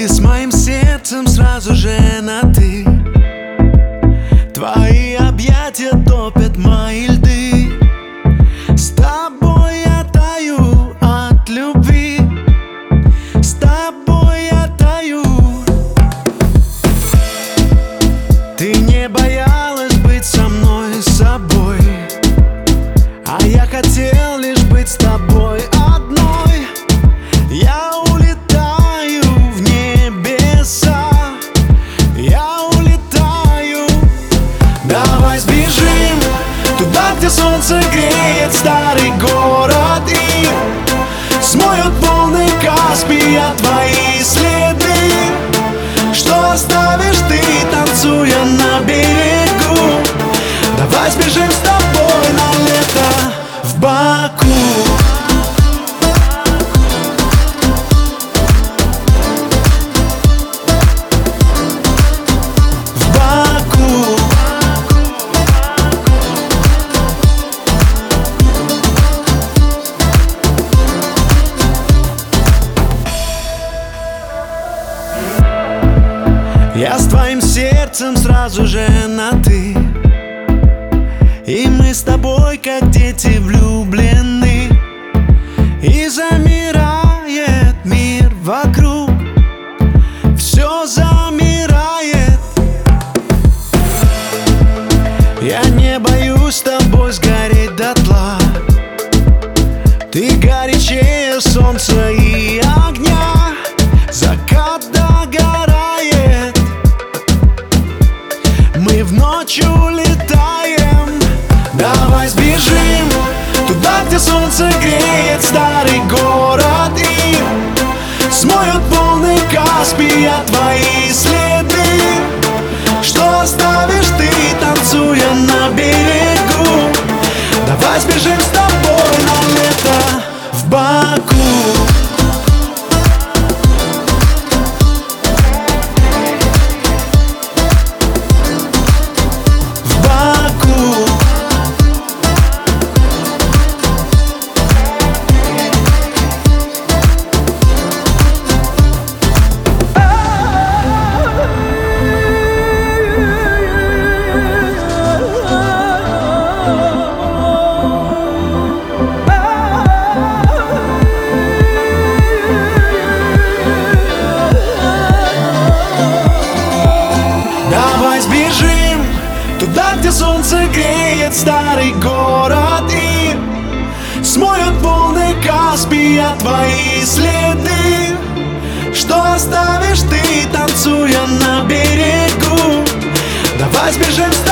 с моим сердцем сразу же на «ты». Твои объятия топят мои льды. С тобой я таю от любви. С тобой я таю. Ты не боялась быть со мной собой, а я хотел лишь быть с тобой одной. Я улетаю в небеса, я улетаю. Давай сбежим туда, где солнце греет старый город и смоют волны Каспия твои следы. Что оставишь ты, танцуя на берегу? Давай сбежим с тобой на лето в Баку. Я с твоим сердцем сразу же на «ты». И мы с тобой как дети влюблены. И замирает мир вокруг, все замирает. Я не боюсь с тобой сгореть дотла. Ты горячее солнца и огня. Закат догорает, мы в ночь улетаем. Давай сбежим туда, где солнце греет старый город и смоют волны Каспия твои следы. Что оставишь ты, танцуя на берегу? Давай сбежим с тобой на лето в Баку. Давай сбежим туда, где солнце греет старый город и смоют волны Каспия твои следы. Что оставишь ты, танцуя на берегу? Давай сбежим с